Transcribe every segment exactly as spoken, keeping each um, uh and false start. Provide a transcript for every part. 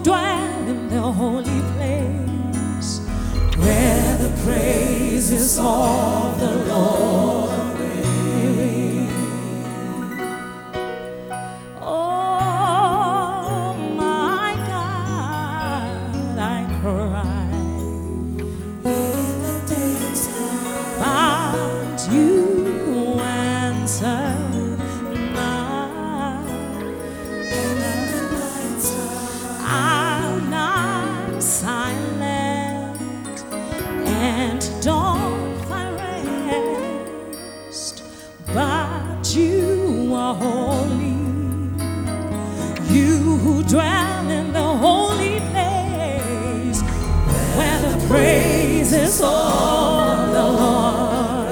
dwell in the holy place, where the praises of the Lord ring. Oh my God, I cry in the daytime, but you answer. Don't find rest, but you are holy. You who dwell in the holy place, where the praises of the Lord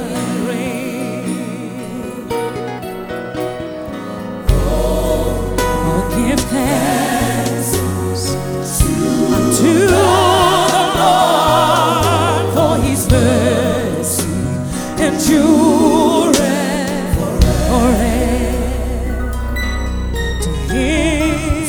ring. Oh, give thanks unto the Lord, for His mercy endureth forever. To Him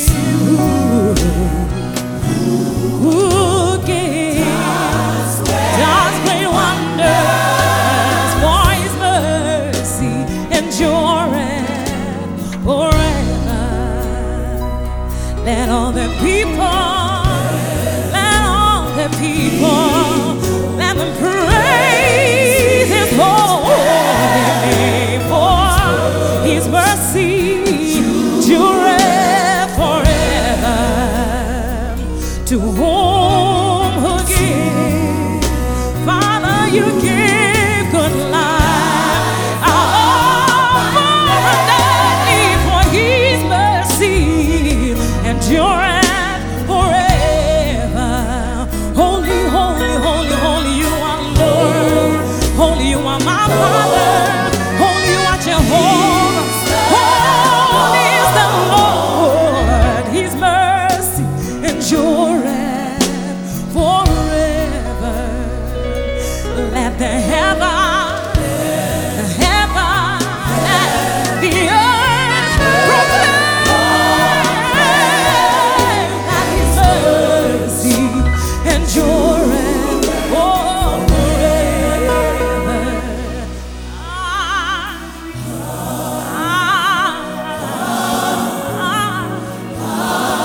who gives does great wonders, for His mercy endureth forever. Let all the people, let all the people, let them praise His holy name, for His mercy endureth forever. To whom who give, Father, you give good life. Oh, abundantly, for His mercy endureth forever. Holy, holy, holy, holy, you are Lord. Holy, you are my Father. Holy, you are Jehovah. Holy is the Lord. His mercy endureth forever. Let the heavens, the heavens, and the earth proclaim that His mercy endureth forever. Ah, ah, ah,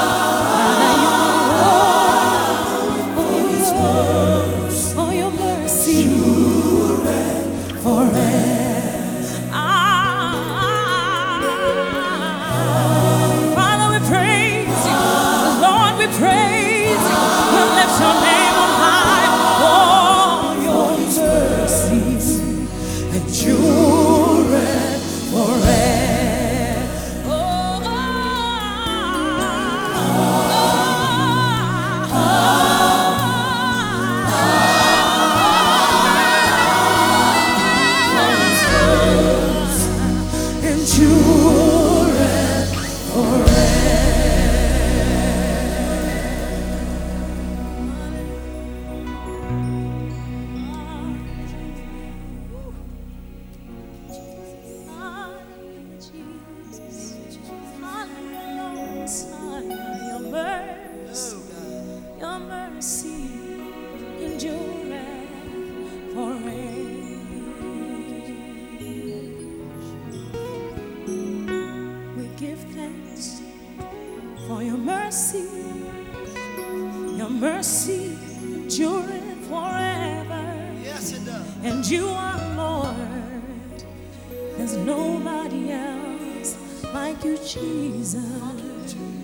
ah. For your mercy forever. Ah, Father, we praise you. Lord, we praise you. We lift your name on high. For your mercies endureth forever. Oh, oh, oh, oh. Endureth forever. Your mercy, your mercy endureth forever. We give thanks for your mercy, your mercy endureth forever. Yes, it does. And you are Lord. There's nobody else like you, Jesus.